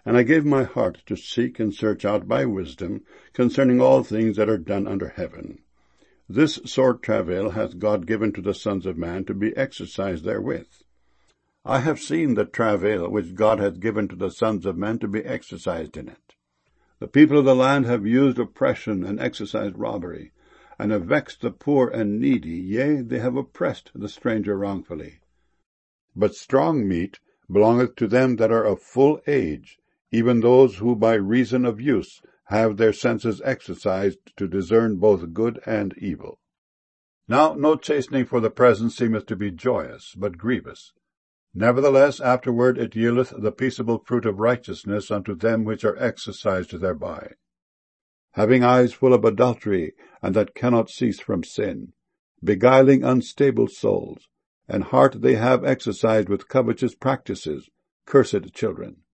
And I gave my heart to seek and search out by wisdom concerning all things that are done under heaven. This sore travail hath God given to the sons of man to be exercised therewith. I have seen the travail which God hath given to the sons of men to be exercised in it. The people of the land have used oppression and exercised robbery, and have vexed the poor and needy, yea, they have oppressed the stranger wrongfully. But strong meat belongeth to them that are of full age, even those who by reason of use have their senses exercised to discern both good and evil. Now no chastening for the present seemeth to be joyous, but grievous. Nevertheless afterward it yieldeth the peaceable fruit of righteousness unto them which are exercised thereby. Having eyes full of adultery, and that cannot cease from sin, beguiling unstable souls, and heart they have exercised with covetous practices, cursed children.